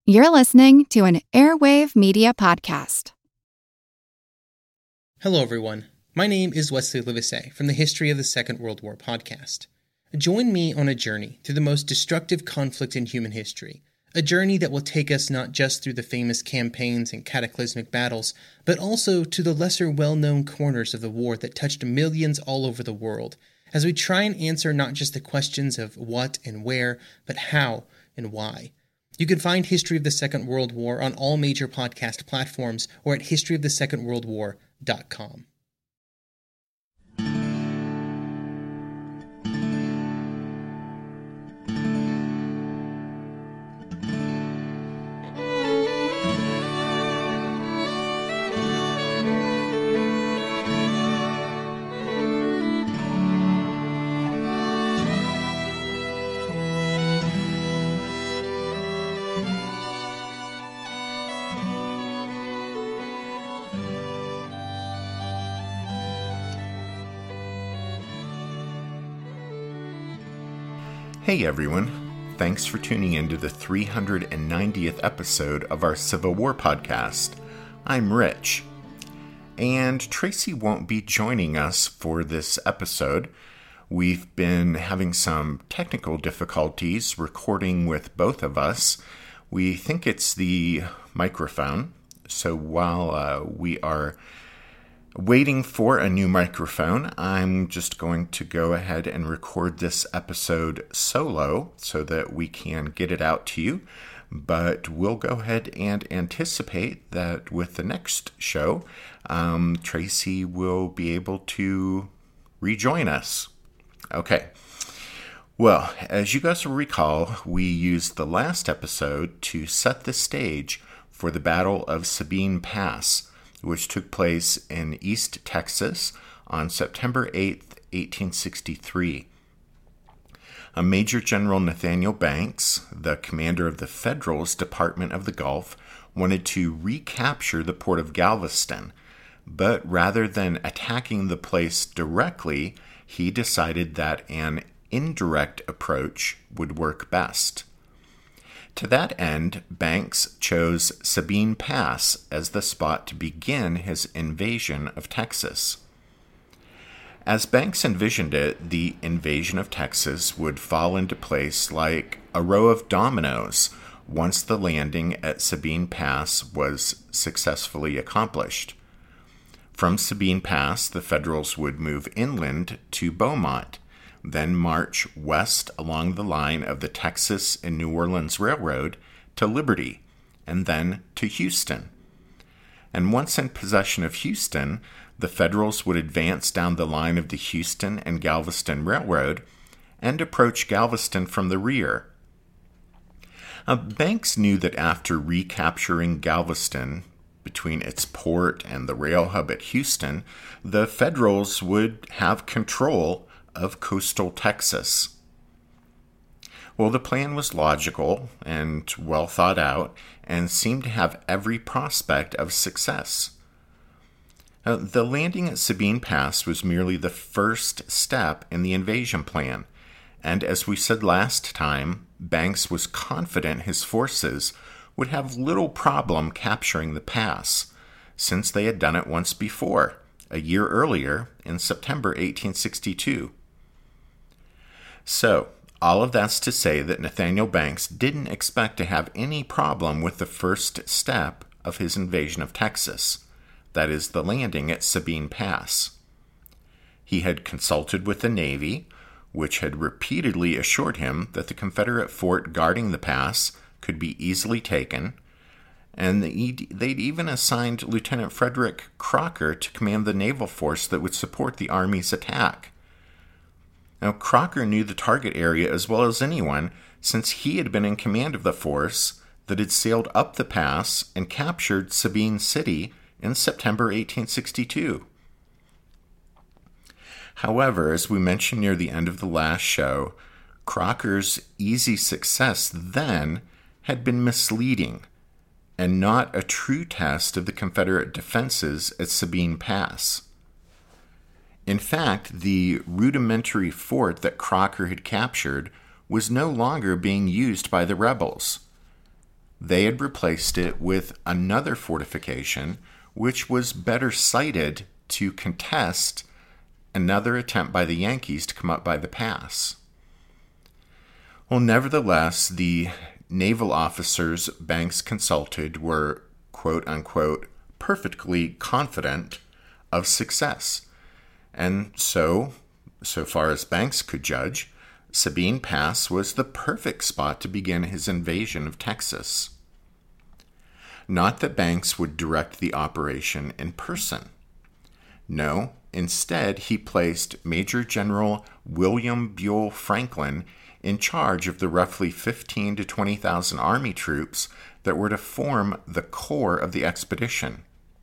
You're listening to an Airwave Media Podcast. Hello, everyone. My name is Wesley Livesey from the History of the Second World War podcast. Join me on a journey through the most destructive conflict in human history, a journey that will take us not just through the famous campaigns and cataclysmic battles, but also to the lesser well-known corners of the war that touched millions all over the world, as we try and answer not just the questions of what and where, but how and why. You can find History of the Second World War on all major podcast platforms or at historyofthesecondworldwar.com. Hey everyone, thanks for tuning in to the 390th episode of our Civil War podcast. I'm Rich, and Tracy won't be joining us for this episode. We've been having some technical difficulties recording with both of us. We think it's the microphone, so while we are waiting for a new microphone, I'm just going to go ahead and record this episode solo so that we can get it out to you. But we'll go ahead and anticipate that with the next show, Tracy will be able to rejoin us. Okay. Well, as you guys will recall, we used the last episode to set the stage for the Battle of Sabine Pass, which took place in East Texas on September 8th, 1863. Major General Nathaniel Banks, the commander of the Federals Department of the Gulf, wanted to recapture the port of Galveston, but rather than attacking the place directly, he decided that an indirect approach would work best. To that end, Banks chose Sabine Pass as the spot to begin his invasion of Texas. As Banks envisioned it, the invasion of Texas would fall into place like a row of dominoes once the landing at Sabine Pass was successfully accomplished. From Sabine Pass, the Federals would move inland to Beaumont, then march west along the line of the Texas and New Orleans Railroad to Liberty, and then to Houston. And once in possession of Houston, the Federals would advance down the line of the Houston and Galveston Railroad and approach Galveston from the rear. Banks knew that after recapturing Galveston, between its port and the rail hub at Houston, the Federals would have control of coastal Texas. Well, the plan was logical and well thought out and seemed to have every prospect of success. The landing at Sabine Pass was merely the first step in the invasion plan, and as we said last time, Banks was confident his forces would have little problem capturing the pass, since they had done it once before, a year earlier in September 1862. So, all of that's to say that Nathaniel Banks didn't expect to have any problem with the first step of his invasion of Texas, that is, the landing at Sabine Pass. He had consulted with the Navy, which had repeatedly assured him that the Confederate fort guarding the pass could be easily taken, and they'd even assigned Lieutenant Frederick Crocker to command the naval force that would support the Army's attack. Now, Crocker knew the target area as well as anyone, since he had been in command of the force that had sailed up the pass and captured Sabine City in September 1862. However, as we mentioned near the end of the last show, Crocker's easy success then had been misleading and not a true test of the Confederate defenses at Sabine Pass. In fact, the rudimentary fort that Crocker had captured was no longer being used by the rebels. they had replaced it with another fortification, which was better sited to contest another attempt by the Yankees to come up by the pass. Well, nevertheless, the naval officers Banks consulted were, quote-unquote, perfectly confident of success. And so far as Banks could judge, Sabine Pass was the perfect spot to begin his invasion of Texas. Not that Banks would direct the operation in person. No, instead he placed Major General William Buell Franklin in charge of the roughly 15,000 to 20,000 Army troops that were to form the core of the expedition.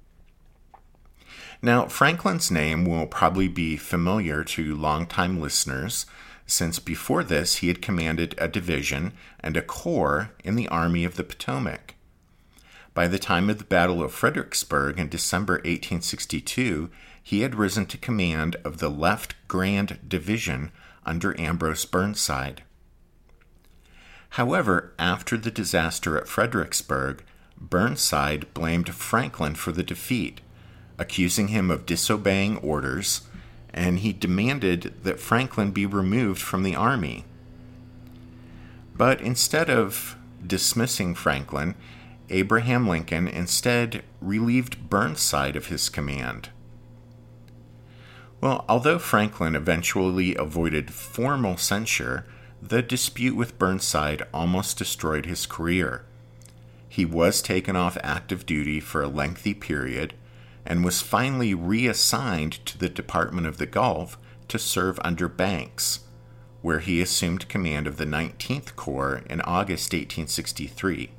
Now, Franklin's name will probably be familiar to longtime listeners, since before this he had commanded a division and a corps in the Army of the Potomac. By the time of the Battle of Fredericksburg in December 1862, he had risen to command of the Left Grand Division under Ambrose Burnside. However, after the disaster at Fredericksburg, Burnside blamed Franklin for the defeat, accusing him of disobeying orders, and he demanded that Franklin be removed from the army. But instead of dismissing Franklin, Abraham Lincoln instead relieved Burnside of his command. Well, although Franklin eventually avoided formal censure, the dispute with Burnside almost destroyed his career. He was taken off active duty for a lengthy period and was finally reassigned to the Department of the Gulf to serve under Banks, where he assumed command of the 19th Corps in August 1863.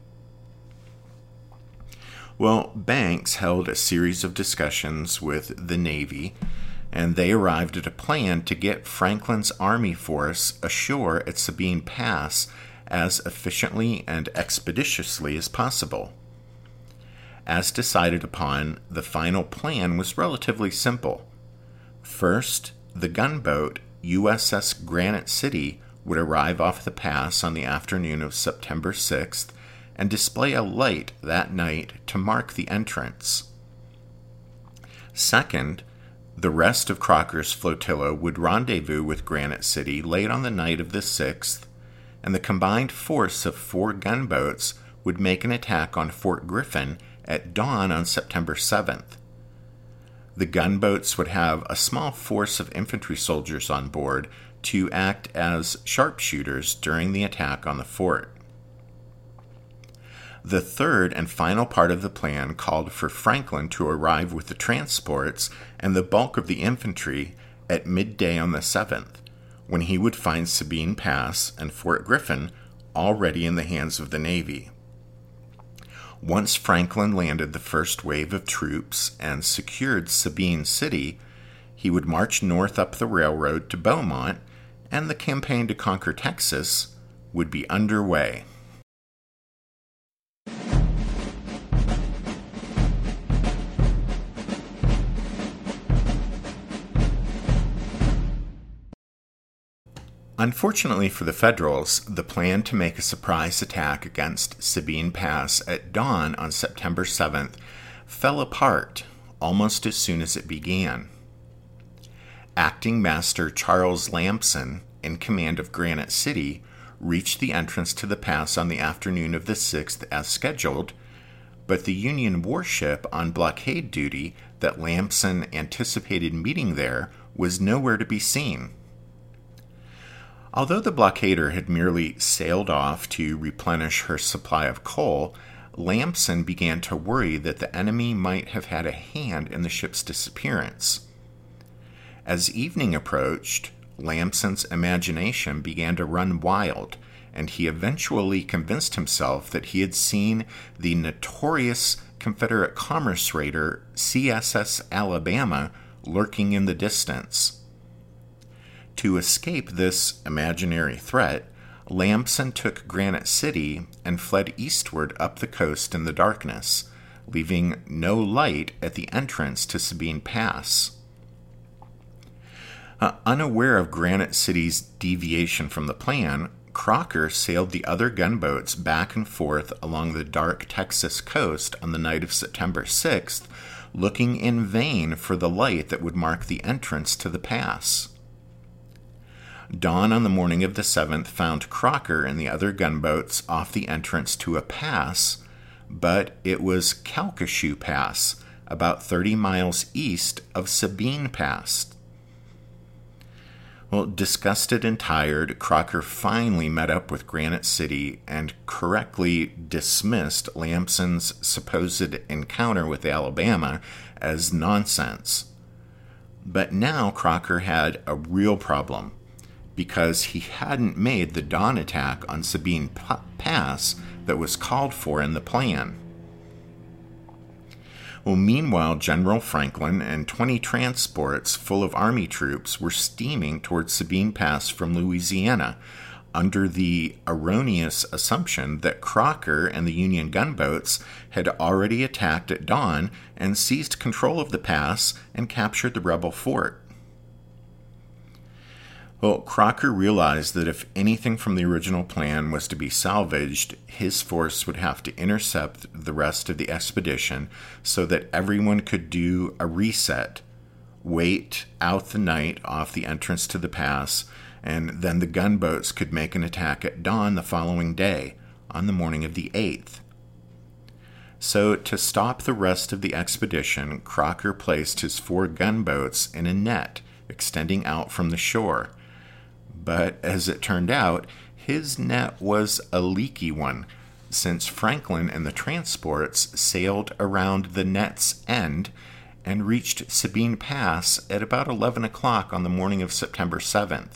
Well, Banks held a series of discussions with the Navy, and they arrived at a plan to get Franklin's army force ashore at Sabine Pass as efficiently and expeditiously as possible. As decided upon, the final plan was relatively simple. First, the gunboat USS Granite City would arrive off the pass on the afternoon of September 6th and display a light that night to mark the entrance. Second, the rest of Crocker's flotilla would rendezvous with Granite City late on the night of the 6th, and the combined force of 4 gunboats would make an attack on Fort Griffin at dawn on September 7th. The gunboats would have a small force of infantry soldiers on board to act as sharpshooters during the attack on the fort. The third and final part of the plan called for Franklin to arrive with the transports and the bulk of the infantry at midday on the 7th, when he would find Sabine Pass and Fort Griffin already in the hands of the Navy. Once Franklin landed the first wave of troops and secured Sabine City, he would march north up the railroad to Beaumont, and the campaign to conquer Texas would be underway. Unfortunately for the Federals, the plan to make a surprise attack against Sabine Pass at dawn on September 7th fell apart almost as soon as it began. Acting Master Charles Lamson, in command of Granite City, reached the entrance to the pass on the afternoon of the 6th as scheduled, but the Union warship on blockade duty that Lamson anticipated meeting there was nowhere to be seen. Although the blockader had merely sailed off to replenish her supply of coal, Lamson began to worry that the enemy might have had a hand in the ship's disappearance. As evening approached, Lamson's imagination began to run wild, and he eventually convinced himself that he had seen the notorious Confederate commerce raider CSS Alabama lurking in the distance. To escape this imaginary threat, Lamson took Granite City and fled eastward up the coast in the darkness, leaving no light at the entrance to Sabine Pass. Unaware of Granite City's deviation from the plan, Crocker sailed the other gunboats back and forth along the dark Texas coast on the night of September 6th, looking in vain for the light that would mark the entrance to the pass. Dawn on the morning of the 7th found Crocker and the other gunboats off the entrance to a pass, but it was Calcasieu Pass, about 30 miles east of Sabine Pass. Well, disgusted and tired, Crocker finally met up with Granite City and correctly dismissed Lamson's supposed encounter with Alabama as nonsense. But now Crocker had a real problem, because he hadn't made the dawn attack on Sabine Pass that was called for in the plan. Well, meanwhile, General Franklin and 20 transports full of Army troops were steaming towards Sabine Pass from Louisiana, under the erroneous assumption that Crocker and the Union gunboats had already attacked at dawn and seized control of the pass and captured the rebel fort. Well, Crocker realized that if anything from the original plan was to be salvaged, his force would have to intercept the rest of the expedition so that everyone could do a reset, wait out the night off the entrance to the pass, and then the gunboats could make an attack at dawn the following day, on the morning of the 8th. So, to stop the rest of the expedition, Crocker placed his 4 gunboats in a net extending out from the shore. But as it turned out, his net was a leaky one, since Franklin and the transports sailed around the net's end and reached Sabine Pass at about 11 o'clock on the morning of September 7th.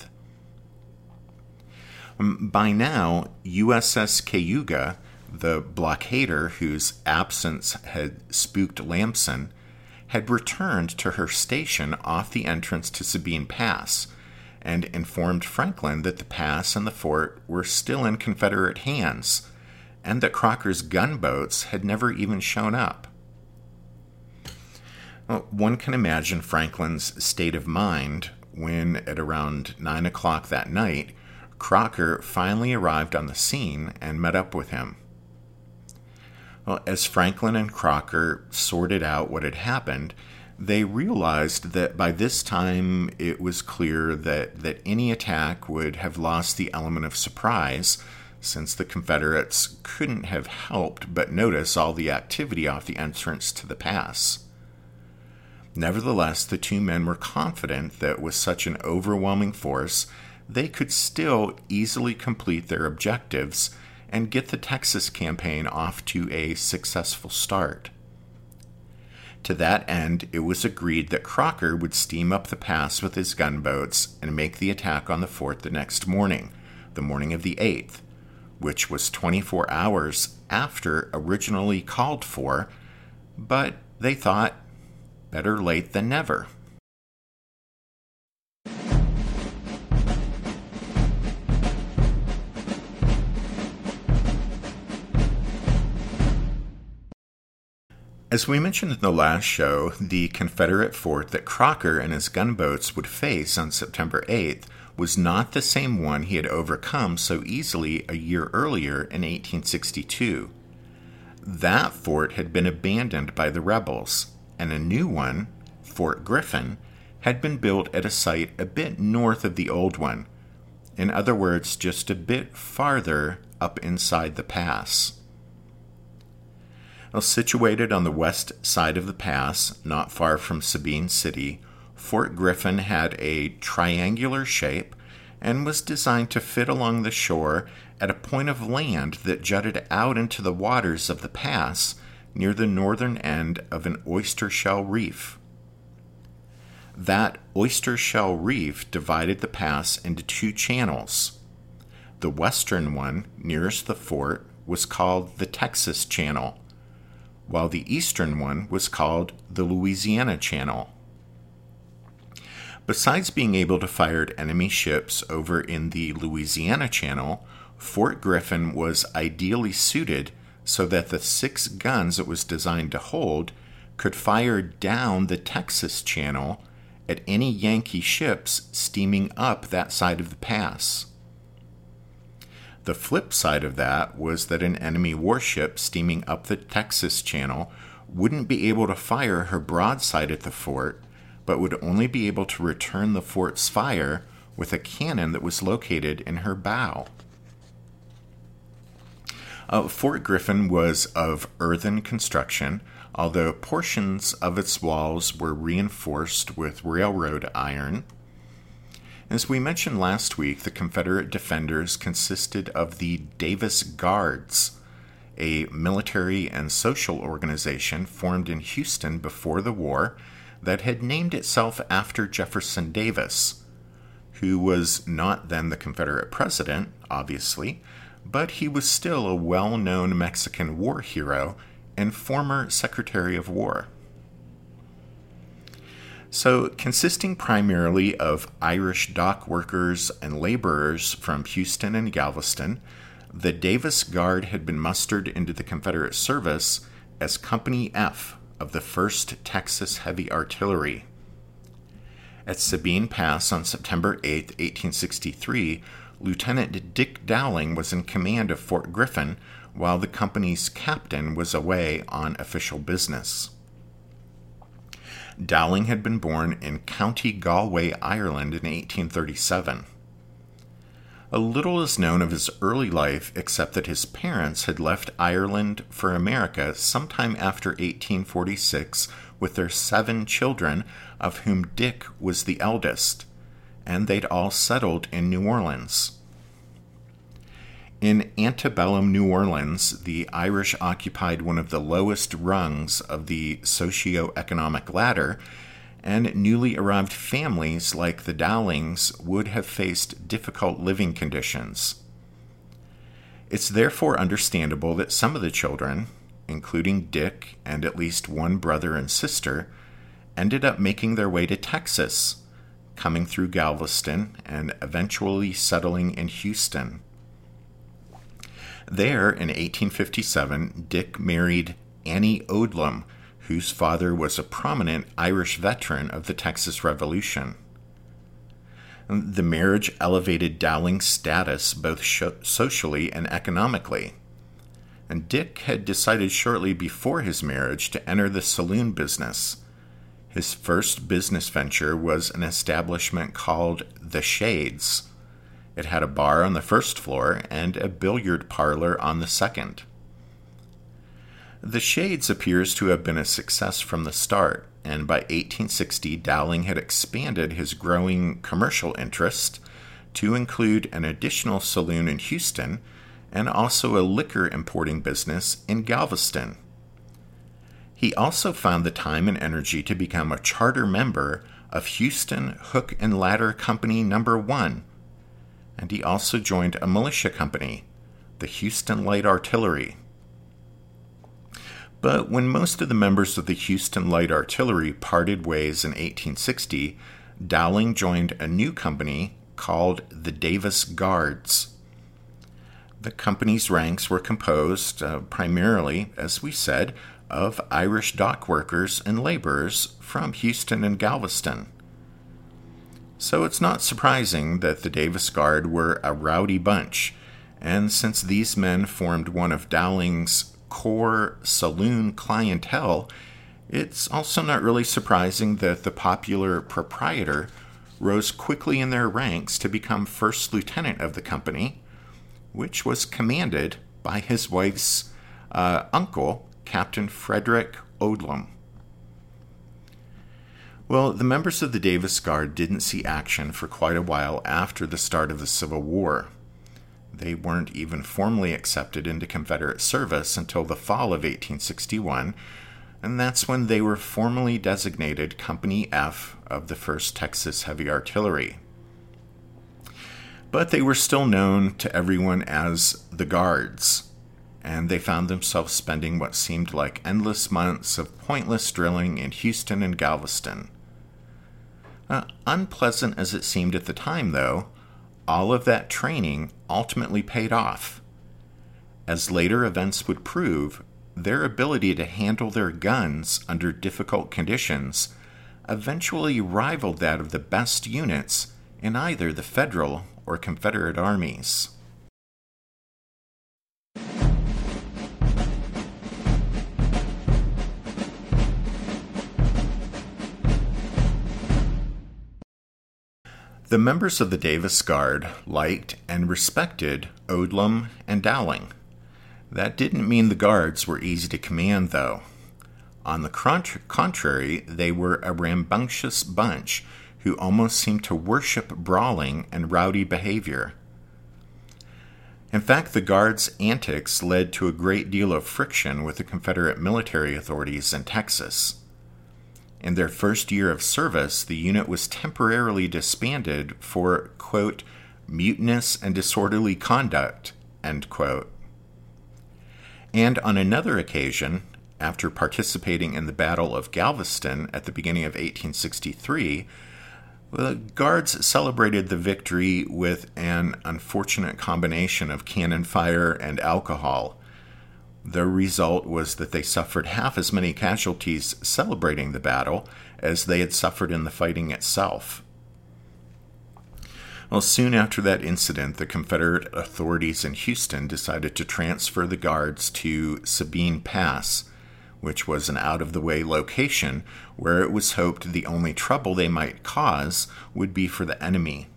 By now, USS Cayuga, the blockader whose absence had spooked Lamson, had returned to her station off the entrance to Sabine Pass, and informed Franklin that the pass and the fort were still in Confederate hands, and that Crocker's gunboats had never even shown up. Well, one can imagine Franklin's state of mind when, at around 9 o'clock that night, Crocker finally arrived on the scene and met up with him. Well, as Franklin and Crocker sorted out what had happened, they realized that by this time it was clear that any attack would have lost the element of surprise, since the Confederates couldn't have helped but notice all the activity off the entrance to the pass. Nevertheless, the 2 men were confident that with such an overwhelming force, they could still easily complete their objectives and get the Texas campaign off to a successful start. To that end, it was agreed that Crocker would steam up the pass with his gunboats and make the attack on the fort the next morning, the morning of the 8th, which was 24 hours after originally called for, but they thought, better late than never. As we mentioned in the last show, the Confederate fort that Crocker and his gunboats would face on September 8th was not the same one he had overcome so easily a year earlier in 1862. That fort had been abandoned by the rebels, and a new one, Fort Griffin, had been built at a site a bit north of the old one. In other words, just a bit farther up inside the pass. Well, situated on the west side of the pass, not far from Sabine City, Fort Griffin had a triangular shape and was designed to fit along the shore at a point of land that jutted out into the waters of the pass near the northern end of an oyster shell reef. That oyster shell reef divided the pass into 2 channels. The western one, nearest the fort, was called the Texas Channel, while the eastern one was called the Louisiana Channel. Besides being able to fire at enemy ships over in the Louisiana Channel, Fort Griffin was ideally suited so that the 6 guns it was designed to hold could fire down the Texas Channel at any Yankee ships steaming up that side of the pass. The flip side of that was that an enemy warship steaming up the Texas Channel wouldn't be able to fire her broadside at the fort, but would only be able to return the fort's fire with a cannon that was located in her bow. Fort Griffin was of earthen construction, although portions of its walls were reinforced with railroad iron. As we mentioned last week, the Confederate defenders consisted of the Davis Guards, a military and social organization formed in Houston before the war that had named itself after Jefferson Davis, who was not then the Confederate president, obviously, but he was still a well-known Mexican war hero and former Secretary of War. So, consisting primarily of Irish dock workers and laborers from Houston and Galveston, the Davis Guard had been mustered into the Confederate service as Company F of the 1st Texas Heavy Artillery. At Sabine Pass on September 8, 1863, Lieutenant Dick Dowling was in command of Fort Griffin, while the company's captain was away on official business. Dowling had been born in County Galway, Ireland in 1837. A little is known of his early life except that his parents had left Ireland for America sometime after 1846 with their 7 children, of whom Dick was the eldest, and they'd all settled in New Orleans. In antebellum New Orleans, the Irish occupied one of the lowest rungs of the socio-economic ladder, and newly arrived families like the Dowlings would have faced difficult living conditions. It's therefore understandable that some of the children, including Dick and at least one brother and sister, ended up making their way to Texas, coming through Galveston and eventually settling in Houston. There, in 1857, Dick married Annie Odlum, whose father was a prominent Irish veteran of the Texas Revolution. The marriage elevated Dowling's status both socially and economically, and Dick had decided shortly before his marriage to enter the saloon business. His first business venture was an establishment called The Shades. It had a bar on the first floor and a billiard parlor on the second. The Shades appears to have been a success from the start, and by 1860 Dowling had expanded his growing commercial interest to include an additional saloon in Houston and also a liquor importing business in Galveston. He also found the time and energy to become a charter member of Houston Hook and Ladder Company No. 1, and he also joined a militia company, the Houston Light Artillery. But when most of the members of the Houston Light Artillery parted ways in 1860, Dowling joined a new company called the Davis Guards. The company's ranks were composed primarily, as we said, of Irish dock workers and laborers from Houston and Galveston. So it's not surprising that the Davis Guard were a rowdy bunch, and since these men formed one of Dowling's core saloon clientele, it's also not really surprising that the popular proprietor rose quickly in their ranks to become first lieutenant of the company, which was commanded by his wife's uncle, Captain Frederick Odlum. Well, the members of the Davis Guard didn't see action for quite a while after the start of the Civil War. They weren't even formally accepted into Confederate service until the fall of 1861, and that's when they were formally designated Company F of the 1st Texas Heavy Artillery. But they were still known to everyone as the Guards, and they found themselves spending what seemed like endless months of pointless drilling in Houston and Galveston. Unpleasant as it seemed at the time, though, all of that training ultimately paid off. As later events would prove, their ability to handle their guns under difficult conditions eventually rivaled that of the best units in either the Federal or Confederate armies. The members of the Davis Guard liked and respected Odlum and Dowling. That didn't mean the guards were easy to command, though. On the contrary, they were a rambunctious bunch who almost seemed to worship brawling and rowdy behavior. In fact, the Guards' antics led to a great deal of friction with the Confederate military authorities in Texas. In their first year of service, the unit was temporarily disbanded for, quote, mutinous and disorderly conduct, end quote. And on another occasion, after participating in the Battle of Galveston at the beginning of 1863, the Guards celebrated the victory with an unfortunate combination of cannon fire and alcohol. The result was that they suffered half as many casualties celebrating the battle as they had suffered in the fighting itself. Well, soon after that incident, the Confederate authorities in Houston decided to transfer the Guards to Sabine Pass, which was an out-of-the-way location where it was hoped the only trouble they might cause would be for the enemy.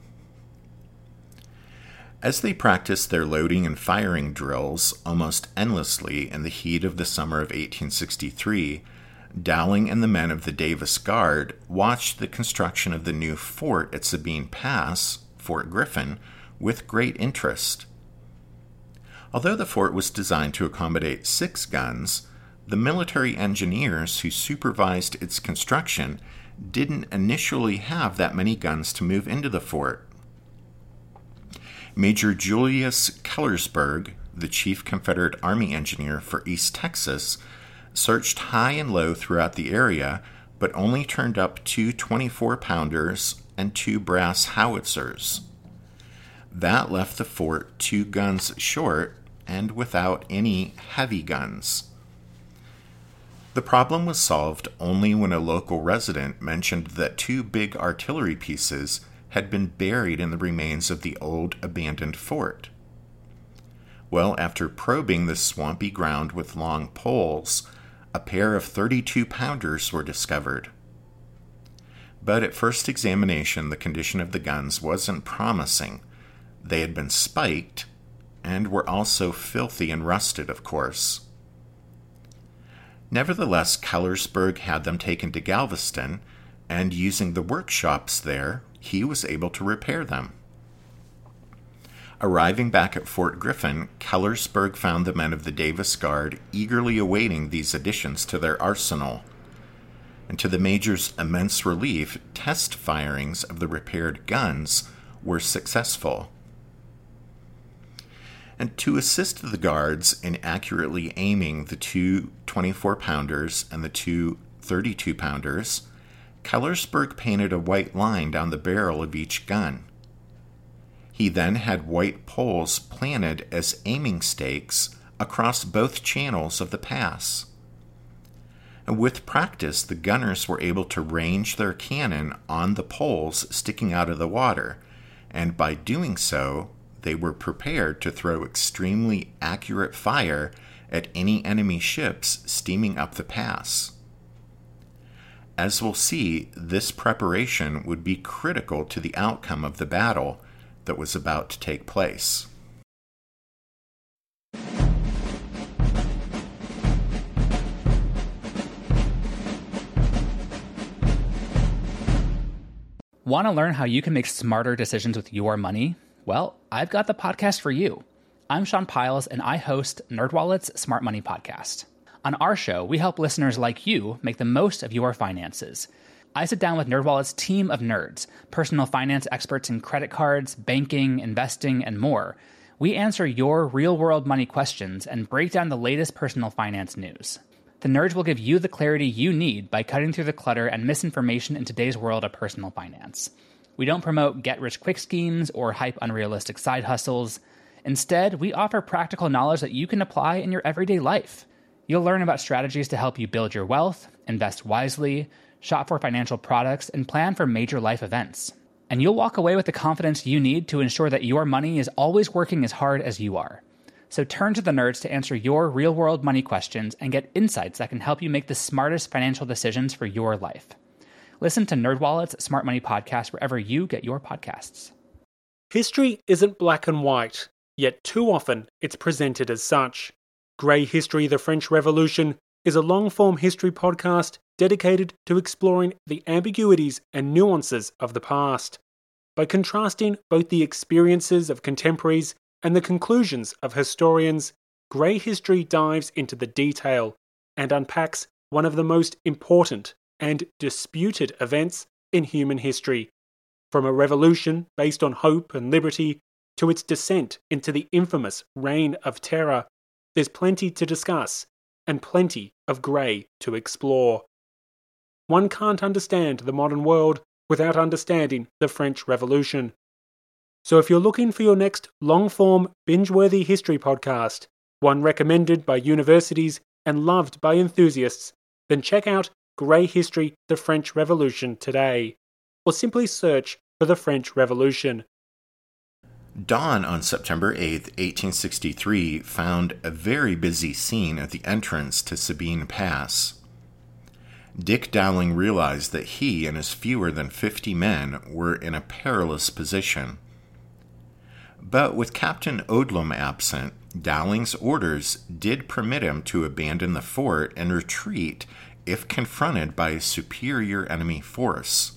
As they practiced their loading and firing drills almost endlessly in the heat of the summer of 1863, Dowling and the men of the Davis Guard watched the construction of the new fort at Sabine Pass, Fort Griffin, with great interest. Although the fort was designed to accommodate 6 guns, the military engineers who supervised its construction didn't initially have that many guns to move into the fort. Major Julius Kellersburg, the chief Confederate Army engineer for East Texas, searched high and low throughout the area, but only turned up 2 24-pounders and 2 brass howitzers. That left the fort 2 guns short and without any heavy guns. The problem was solved only when a local resident mentioned that 2 big artillery pieces had been buried in the remains of the old abandoned fort. Well, after probing the swampy ground with long poles, a pair of 32-pounders were discovered. But at first examination, the condition of the guns wasn't promising. They had been spiked, and were also filthy and rusted, of course. Nevertheless, Kellersburg had them taken to Galveston, and using the workshops there, he was able to repair them. Arriving back at Fort Griffin, Kellersburg found the men of the Davis Guard eagerly awaiting these additions to their arsenal. And to the major's immense relief, test firings of the repaired guns were successful. And to assist the Guards in accurately aiming the 2 24-pounders and the 2 32-pounders, Kellersburg painted a white line down the barrel of each gun. He then had white poles planted as aiming stakes across both channels of the pass. And with practice, the gunners were able to range their cannon on the poles sticking out of the water, and by doing so, they were prepared to throw extremely accurate fire at any enemy ships steaming up the pass. As we'll see, this preparation would be critical to the outcome of the battle that was about to take place. Want to learn how you can make smarter decisions with your money? Well, I've got the podcast for you. I'm Sean Piles, and I host NerdWallet's Smart Money Podcast. On our show, we help listeners like you make the most of your finances. I sit down with NerdWallet's team of nerds, personal finance experts in credit cards, banking, investing, and more. We answer your real-world money questions and break down the latest personal finance news. The nerds will give you the clarity you need by cutting through the clutter and misinformation in today's world of personal finance. We don't promote get-rich-quick schemes or hype unrealistic side hustles. Instead, we offer practical knowledge that you can apply in your everyday life. You'll learn about strategies to help you build your wealth, invest wisely, shop for financial products, and plan for major life events. And you'll walk away with the confidence you need to ensure that your money is always working as hard as you are. So turn to the nerds to answer your real-world money questions and get insights that can help you make the smartest financial decisions for your life. Listen to NerdWallet's Smart Money Podcast wherever you get your podcasts. History isn't black and white, yet too often it's presented as such. Grey History: The French Revolution is a long-form history podcast dedicated to exploring the ambiguities and nuances of the past. By contrasting both the experiences of contemporaries and the conclusions of historians, Grey History dives into the detail and unpacks one of the most important and disputed events in human history. From a revolution based on hope and liberty to its descent into the infamous Reign of Terror, there's plenty to discuss and plenty of grey to explore. One can't understand the modern world without understanding the French Revolution. So if you're looking for your next long-form, binge-worthy history podcast, one recommended by universities and loved by enthusiasts, then check out Grey History: The French Revolution today, or simply search for the French Revolution. Dawn on September 8, 1863, found a very busy scene at the entrance to Sabine Pass. Dick Dowling realized that he and his fewer than 50 men were in a perilous position. But with Captain Odlum absent, Dowling's orders did permit him to abandon the fort and retreat if confronted by a superior enemy force.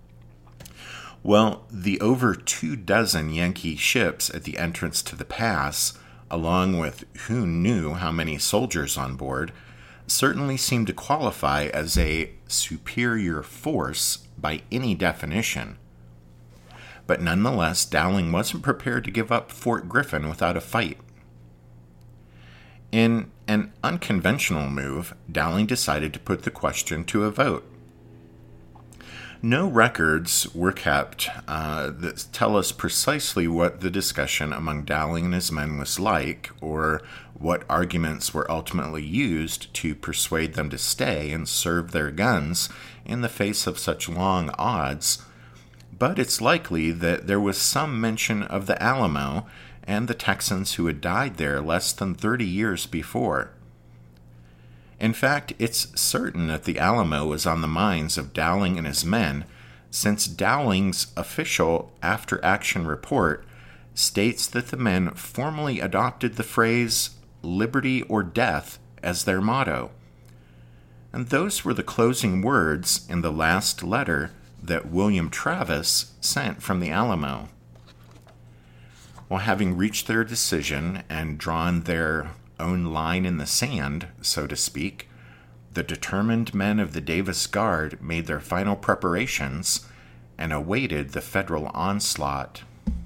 Well, the over 24 Yankee ships at the entrance to the pass, along with who knew how many soldiers on board, certainly seemed to qualify as a superior force by any definition. But nonetheless, Dowling wasn't prepared to give up Fort Griffin without a fight. In an unconventional move, Dowling decided to put the question to a vote. No records were kept that tell us precisely what the discussion among Dowling and his men was like, or what arguments were ultimately used to persuade them to stay and serve their guns in the face of such long odds, but it's likely that there was some mention of the Alamo and the Texans who had died there less than 30 years before. In fact, it's certain that the Alamo was on the minds of Dowling and his men, since Dowling's official after-action report states that the men formally adopted the phrase "liberty or death" as their motto. And those were the closing words in the last letter that William Travis sent from the Alamo. Well, having reached their decision and drawn their own line in the sand, so to speak, the determined men of the Davis Guard made their final preparations and awaited the Federal onslaught.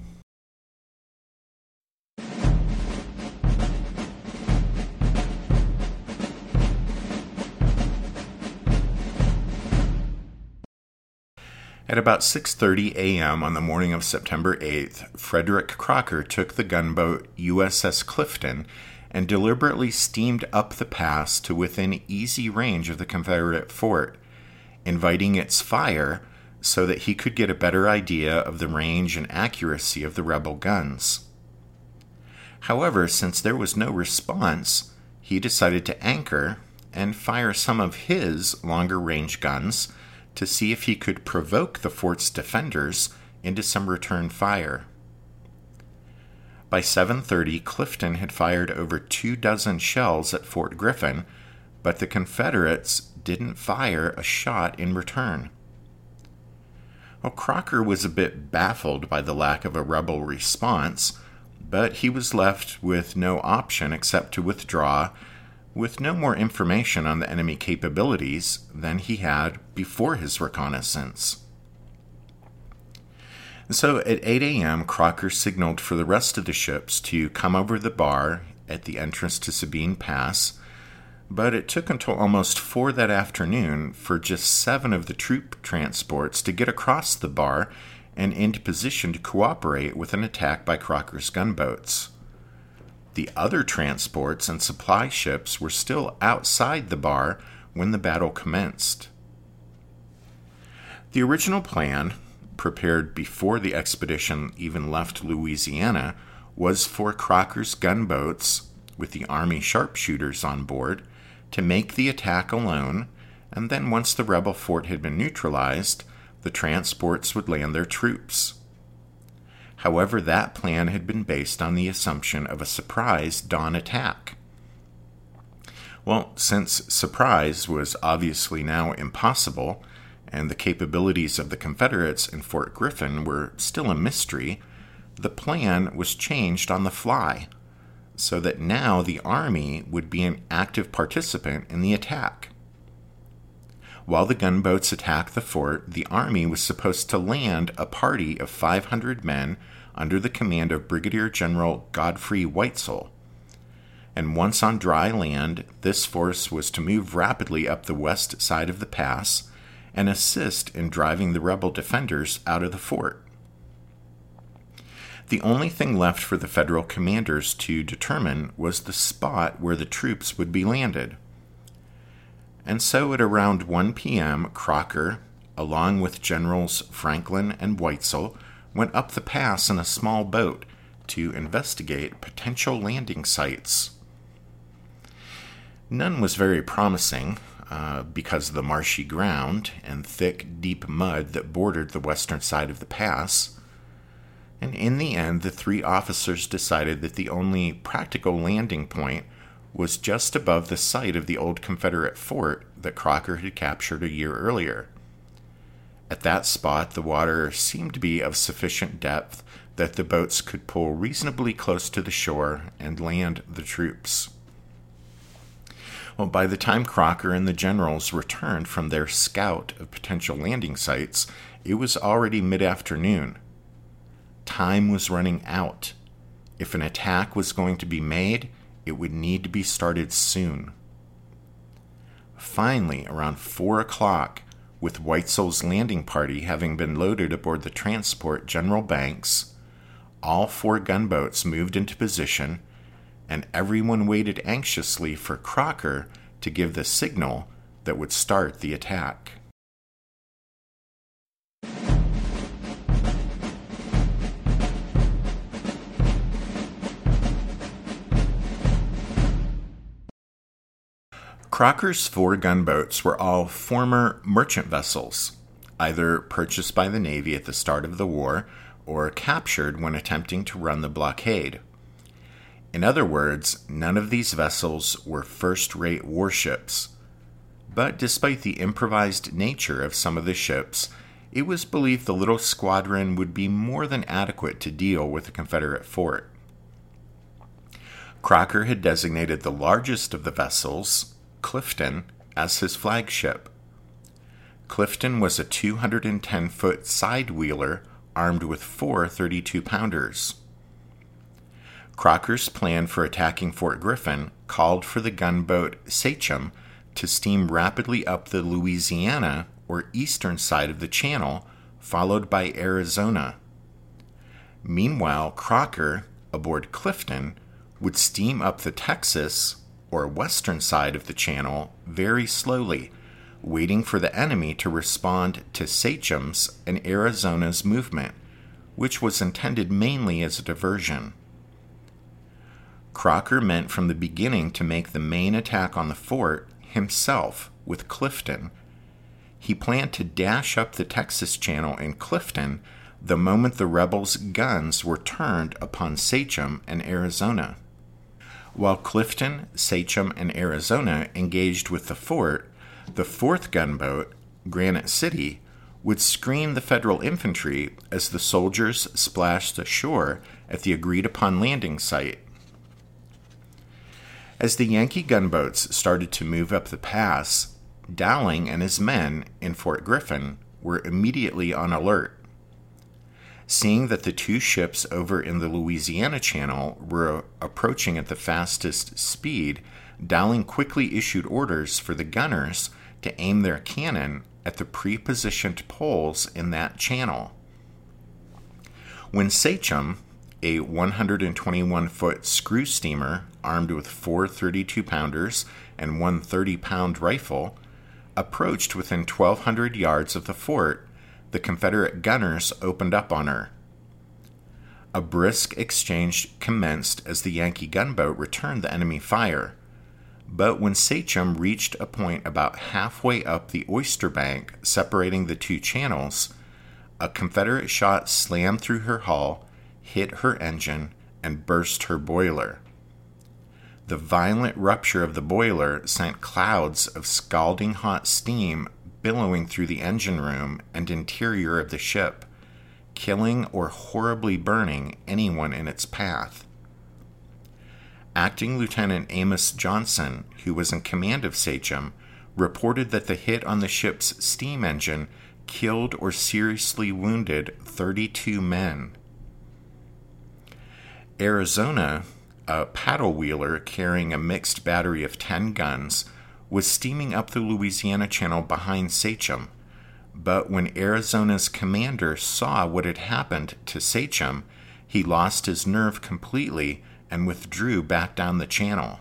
At about 6:30 a.m. on the morning of September 8th, Frederick Crocker took the gunboat USS Clifton and deliberately steamed up the pass to within easy range of the Confederate fort, inviting its fire so that he could get a better idea of the range and accuracy of the rebel guns. However, since there was no response, he decided to anchor and fire some of his longer-range guns to see if he could provoke the fort's defenders into some return fire. By 7:30, Clifton had fired over 24 shells at Fort Griffin, but the Confederates didn't fire a shot in return. Well, Crocker was a bit baffled by the lack of a rebel response, but he was left with no option except to withdraw, with no more information on the enemy capabilities than he had before his reconnaissance. So at 8 a.m., Crocker signaled for the rest of the ships to come over the bar at the entrance to Sabine Pass, but it took until almost 4 that afternoon for just 7 of the troop transports to get across the bar and into position to cooperate with an attack by Crocker's gunboats. The other transports and supply ships were still outside the bar when the battle commenced. The original plan, prepared before the expedition even left Louisiana, was for Crocker's gunboats, with the Army sharpshooters on board, to make the attack alone, and then once the rebel fort had been neutralized, the transports would land their troops. However, that plan had been based on the assumption of a surprise dawn attack. Well, since surprise was obviously now impossible, and the capabilities of the Confederates in Fort Griffin were still a mystery, the plan was changed on the fly, so that now the Army would be an active participant in the attack. While the gunboats attacked the fort, the Army was supposed to land a party of 500 men under the command of Brigadier General Godfrey Weitzel. And once on dry land, this force was to move rapidly up the west side of the pass and assist in driving the rebel defenders out of the fort. The only thing left for the Federal commanders to determine was the spot where the troops would be landed. And so at around 1 p.m., Crocker, along with Generals Franklin and Weitzel, went up the pass in a small boat to investigate potential landing sites. None was very promising because of the marshy ground and thick, deep mud that bordered the western side of the pass. And in the end, the three officers decided that the only practical landing point was just above the site of the old Confederate fort that Crocker had captured a year earlier. At that spot, the water seemed to be of sufficient depth that the boats could pull reasonably close to the shore and land the troops. Well, by the time Crocker and the generals returned from their scout of potential landing sites, it was already mid-afternoon. Time was running out. If an attack was going to be made, it would need to be started soon. Finally, around 4 o'clock, with Weitzel's landing party having been loaded aboard the transport General Banks, all 4 gunboats moved into position, and everyone waited anxiously for Crocker to give the signal that would start the attack. Crocker's 4 gunboats were all former merchant vessels, either purchased by the Navy at the start of the war or captured when attempting to run the blockade. In other words, none of these vessels were first-rate warships. But despite the improvised nature of some of the ships, it was believed the little squadron would be more than adequate to deal with the Confederate fort. Crocker had designated the largest of the vessels, Clifton, as his flagship. Clifton was a 210-foot side-wheeler armed with 4 32-pounders. Crocker's plan for attacking Fort Griffin called for the gunboat Sachem to steam rapidly up the Louisiana or eastern side of the channel, followed by Arizona. Meanwhile, Crocker, aboard Clifton, would steam up the Texas or western side of the channel very slowly, waiting for the enemy to respond to Sachem's and Arizona's movement, which was intended mainly as a diversion. Crocker meant from the beginning to make the main attack on the fort himself with Clifton. He planned to dash up the Texas Channel in Clifton the moment the rebels' guns were turned upon Sachem and Arizona. While Clifton, Sachem, and Arizona engaged with the fort, the 4th gunboat, Granite City, would screen the Federal infantry as the soldiers splashed ashore at the agreed-upon landing site. As the Yankee gunboats started to move up the pass, Dowling and his men in Fort Griffin were immediately on alert. Seeing that the 2 ships over in the Louisiana Channel were approaching at the fastest speed, Dowling quickly issued orders for the gunners to aim their cannon at the pre-positioned poles in that channel. When Sachem, a 121-foot screw steamer armed with 4 32-pounders and 1 30-pound rifle, approached within 1,200 yards of the fort, the Confederate gunners opened up on her. A brisk exchange commenced as the Yankee gunboat returned the enemy fire, But when Sachem reached a point about halfway up the oyster bank separating the two channels, a Confederate shot slammed through her hull, hit her engine, and burst her boiler. The violent rupture of the boiler sent clouds of scalding hot steam billowing through the engine room and interior of the ship, killing or horribly burning anyone in its path. Acting Lieutenant Amos Johnson, who was in command of Sachem, reported that the hit on the ship's steam engine killed or seriously wounded 32 men. Arizona, a paddle wheeler carrying a mixed battery of 10 guns, was steaming up the Louisiana Channel behind Sachem, but when Arizona's commander saw what had happened to Sachem, he lost his nerve completely and withdrew back down the channel.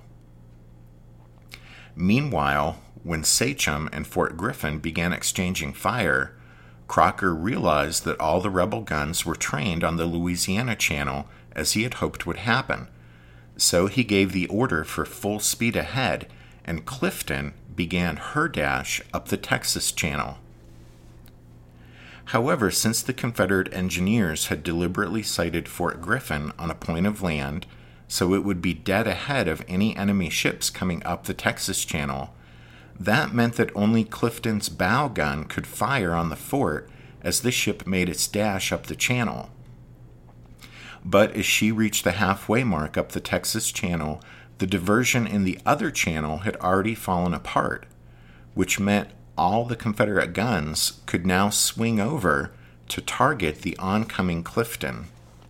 Meanwhile, when Sachem and Fort Griffin began exchanging fire, Crocker realized that all the rebel guns were trained on the Louisiana Channel as he had hoped would happen, so he gave the order for full speed ahead, and Clifton began her dash up the Texas Channel. However, since the Confederate engineers had deliberately sighted Fort Griffin on a point of land, so it would be dead ahead of any enemy ships coming up the Texas Channel, that meant that only Clifton's bow gun could fire on the fort as the ship made its dash up the channel. But as she reached the halfway mark up the Texas Channel, the diversion in the other channel had already fallen apart, which meant all the Confederate guns could now swing over to target the oncoming Clifton.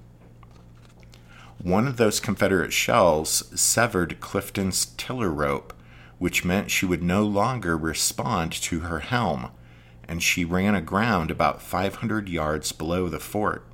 One of those Confederate shells severed Clifton's tiller rope, which meant she would no longer respond to her helm, and she ran aground about 500 yards below the fort.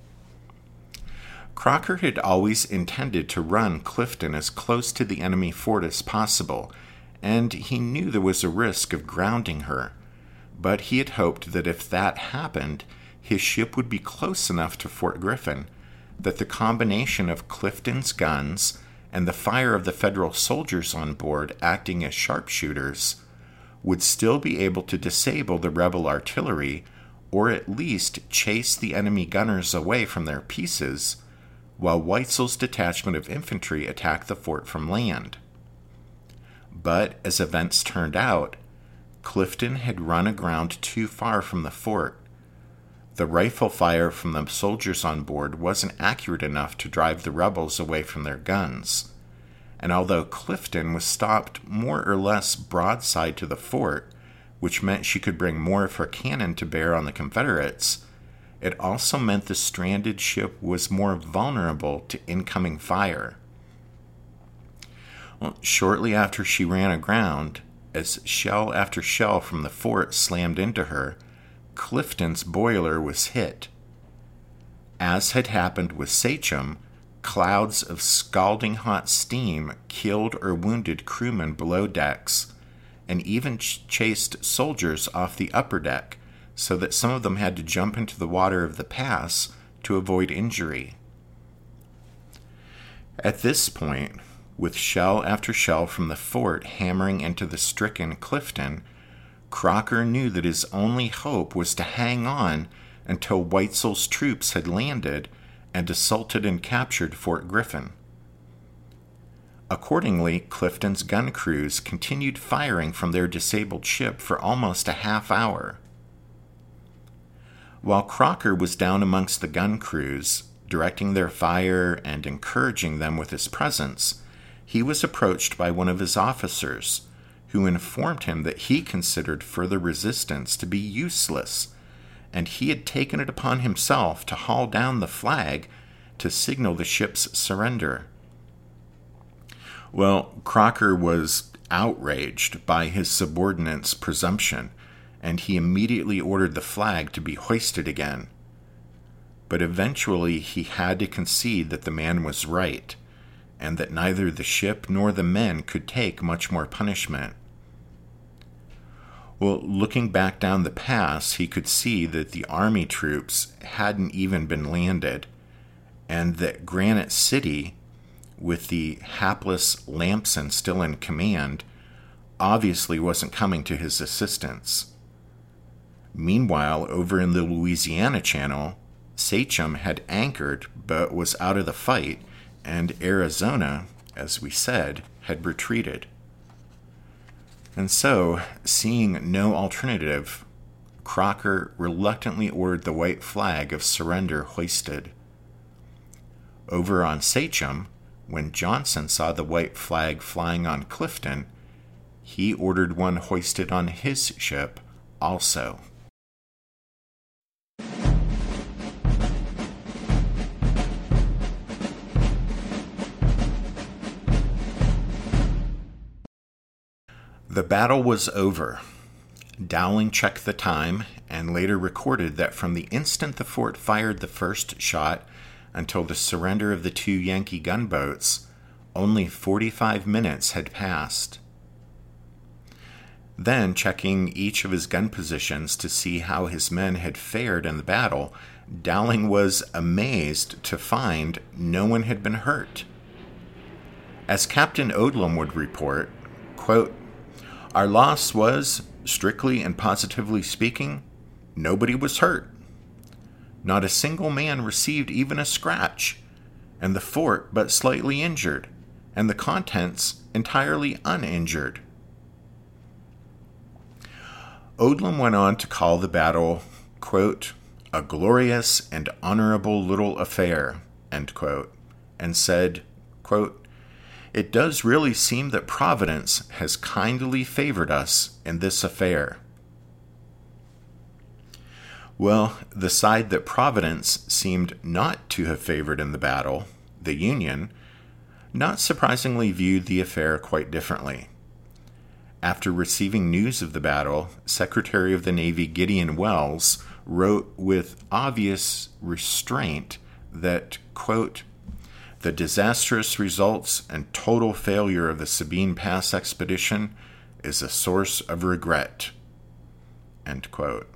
Crocker had always intended to run Clifton as close to the enemy fort as possible, and he knew there was a risk of grounding her, but he had hoped that if that happened, his ship would be close enough to Fort Griffin that the combination of Clifton's guns and the fire of the Federal soldiers on board acting as sharpshooters would still be able to disable the rebel artillery, or at least chase the enemy gunners away from their pieces, while Weitzel's detachment of infantry attacked the fort from land. But, as events turned out, Clifton had run aground too far from the fort. The rifle fire from the soldiers on board wasn't accurate enough to drive the rebels away from their guns, and although Clifton was stopped more or less broadside to the fort, which meant she could bring more of her cannon to bear on the Confederates, it also meant the stranded ship was more vulnerable to incoming fire. Well, shortly after she ran aground, as shell after shell from the fort slammed into her, Clifton's boiler was hit. As had happened with Sachem, clouds of scalding hot steam killed or wounded crewmen below decks, and even chased soldiers off the upper deck, so that some of them had to jump into the water of the pass to avoid injury. At this point, with shell after shell from the fort hammering into the stricken Clifton, Crocker knew that his only hope was to hang on until Weitzel's troops had landed and assaulted and captured Fort Griffin. Accordingly, Clifton's gun crews continued firing from their disabled ship for almost a half hour. While Crocker was down amongst the gun crews, directing their fire and encouraging them with his presence, he was approached by one of his officers, who informed him that he considered further resistance to be useless, and he had taken it upon himself to haul down the flag to signal the ship's surrender. Well, Crocker was outraged by his subordinate's presumption, and he immediately ordered the flag to be hoisted again. But eventually he had to concede that the man was right, and that neither the ship nor the men could take much more punishment. Well, looking back down the pass, he could see that the army troops hadn't even been landed, and that Granite City, with the hapless Lamson still in command, obviously wasn't coming to his assistance. Meanwhile, over in the Louisiana Channel, Sachem had anchored but was out of the fight, and Arizona, as we said, had retreated. And so, seeing no alternative, Crocker reluctantly ordered the white flag of surrender hoisted. Over on Sachem, when Johnson saw the white flag flying on Clifton, he ordered one hoisted on his ship also. The battle was over. Dowling checked the time and later recorded that from the instant the fort fired the first shot until the surrender of the 2 Yankee gunboats, only 45 minutes had passed. Then, checking each of his gun positions to see how his men had fared in the battle, Dowling was amazed to find no one had been hurt. As Captain Odlum would report, quote, "Our loss was, strictly and positively speaking, nobody was hurt. Not a single man received even a scratch, and the fort but slightly injured, and the contents entirely uninjured." Odlum went on to call the battle, quote, "a glorious and honorable little affair," end quote, and said, quote, "It does really seem that Providence has kindly favored us in this affair." Well, the side that Providence seemed not to have favored in the battle, the Union, not surprisingly viewed the affair quite differently. After receiving news of the battle, Secretary of the Navy Gideon Welles wrote with obvious restraint that, quote, "the disastrous results and total failure of the Sabine Pass expedition is a source of regret," end quote.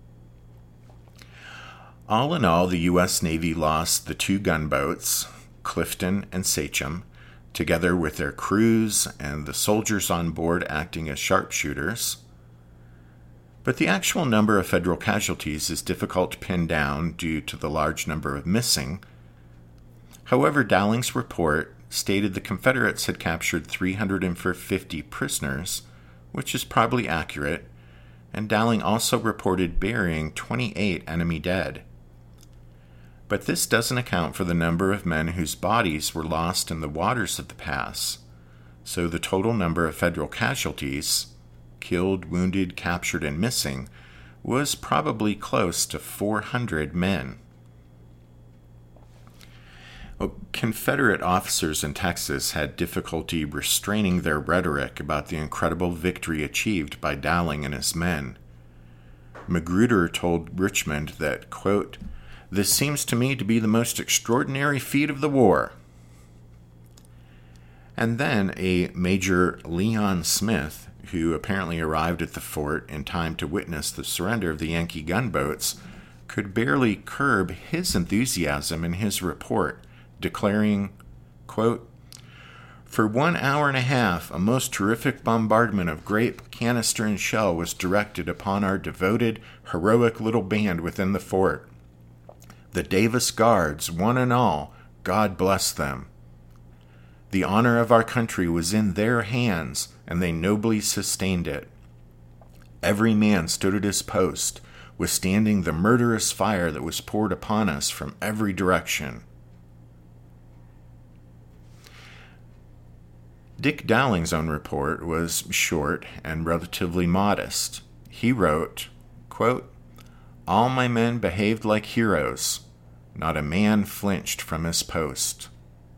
All in all, the U.S. Navy lost the 2 gunboats, Clifton and Sachem, together with their crews and the soldiers on board acting as sharpshooters. But the actual number of Federal casualties is difficult to pin down due to the large number of missing. However, Dowling's report stated the Confederates had captured 350 prisoners, which is probably accurate, and Dowling also reported burying 28 enemy dead. But this doesn't account for the number of men whose bodies were lost in the waters of the pass, so the total number of Federal casualties, killed, wounded, captured, and missing, was probably close to 400 men. Confederate officers in Texas had difficulty restraining their rhetoric about the incredible victory achieved by Dowling and his men. Magruder told Richmond that, quote, "This seems to me to be the most extraordinary feat of the war." And then a Major Leon Smith, who apparently arrived at the fort in time to witness the surrender of the Yankee gunboats, could barely curb his enthusiasm in his report, declaring, quote, "For 1 hour and a half, a most terrific bombardment of grape, canister, and shell was directed upon our devoted, heroic little band within the fort. The Davis Guards, one and all, God bless them. The honor of our country was in their hands, and they nobly sustained it. Every man stood at his post, withstanding the murderous fire that was poured upon us from every direction." Dick Dowling's own report was short and relatively modest. He wrote, quote, "All my men behaved like heroes. Not a man flinched from his post."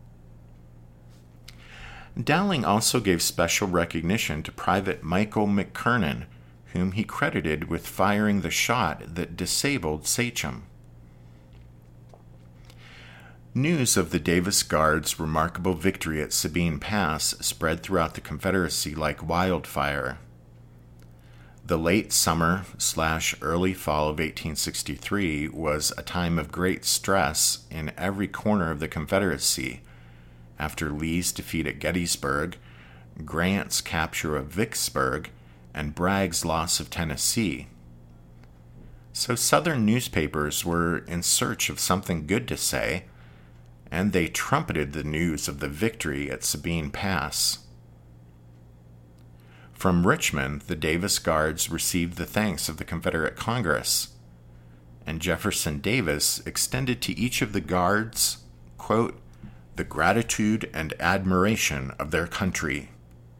Dowling also gave special recognition to Private Michael McKernan, whom he credited with firing the shot that disabled Sachem. News of the Davis Guards' remarkable victory at Sabine Pass spread throughout the Confederacy like wildfire. The late summer/early fall of 1863 was a time of great stress in every corner of the Confederacy, after Lee's defeat at Gettysburg, Grant's capture of Vicksburg, and Bragg's loss of Tennessee. So Southern newspapers were in search of something good to say, and they trumpeted the news of the victory at Sabine Pass. From Richmond, the Davis Guards received the thanks of the Confederate Congress, and Jefferson Davis extended to each of the Guards, quote, the gratitude and admiration of their country.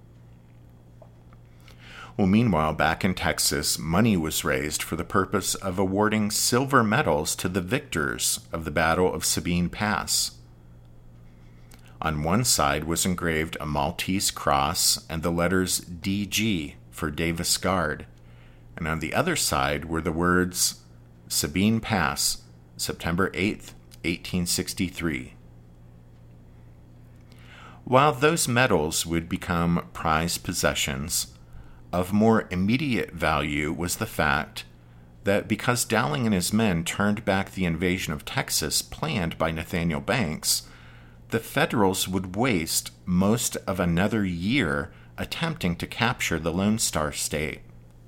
Well, meanwhile, back in Texas, money was raised for the purpose of awarding silver medals to the victors of the Battle of Sabine Pass. On one side was engraved a Maltese cross and the letters DG for Davis Guard, and on the other side were the words Sabine Pass, September 8th, 1863. While those medals would become prized possessions, of more immediate value was the fact that because Dowling and his men turned back the invasion of Texas planned by Nathaniel Banks, the Federals would waste most of another year attempting to capture the Lone Star State.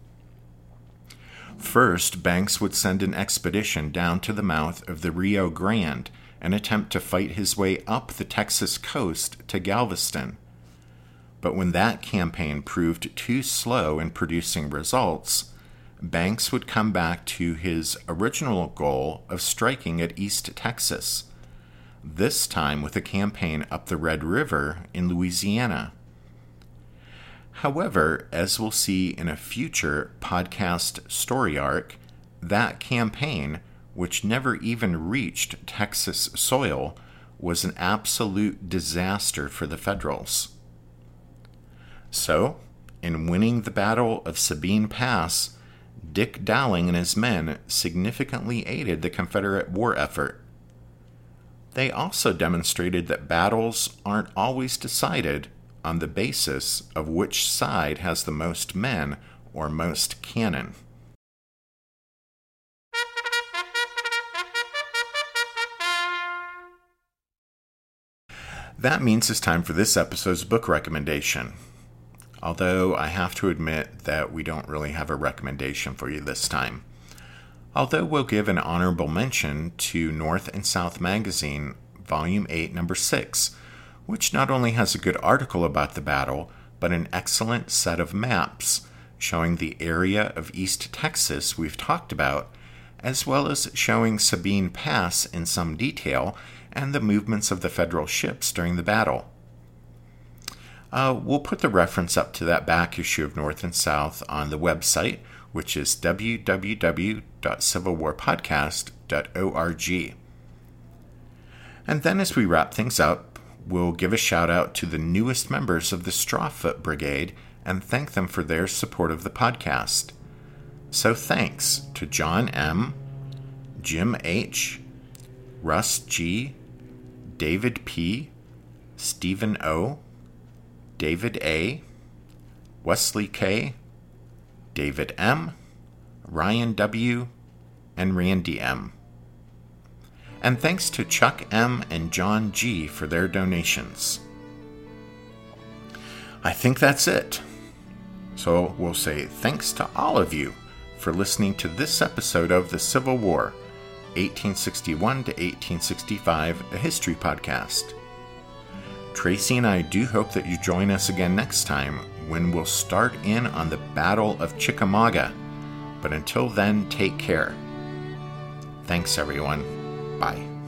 First, Banks would send an expedition down to the mouth of the Rio Grande and attempt to fight his way up the Texas coast to Galveston. But when that campaign proved too slow in producing results, Banks would come back to his original goal of striking at East Texas, this time with a campaign up the Red River in Louisiana. However, as we'll see in a future podcast story arc, that campaign, which never even reached Texas soil, was an absolute disaster for the Federals. So, in winning the Battle of Sabine Pass, Dick Dowling and his men significantly aided the Confederate war effort. They also demonstrated that battles aren't always decided on the basis of which side has the most men or most cannon. That means it's time for this episode's book recommendation. Although I have to admit that we don't really have a recommendation for you this time. Although we'll give an honorable mention to North and South Magazine, Volume 8, Number 6, which not only has a good article about the battle, but an excellent set of maps showing the area of East Texas we've talked about, as well as showing Sabine Pass in some detail and the movements of the Federal ships during the battle. We'll put the reference up to that back issue of North and South on the website, which is www.civilwarpodcast.org. And then as we wrap things up, we'll give a shout out to the newest members of the Strawfoot Brigade and thank them for their support of the podcast. So thanks to John M., Jim H., Russ G., David P., Stephen O., David A., Wesley K., David M., Ryan W., and Randy M. And thanks to Chuck M. and John G. for their donations. I think that's it. So we'll say thanks to all of you for listening to this episode of The Civil War, 1861 to 1865, a history podcast. Tracy and I do hope that you join us again next time when we'll start in on the Battle of Chickamauga. But until then, take care. Thanks, everyone. Bye.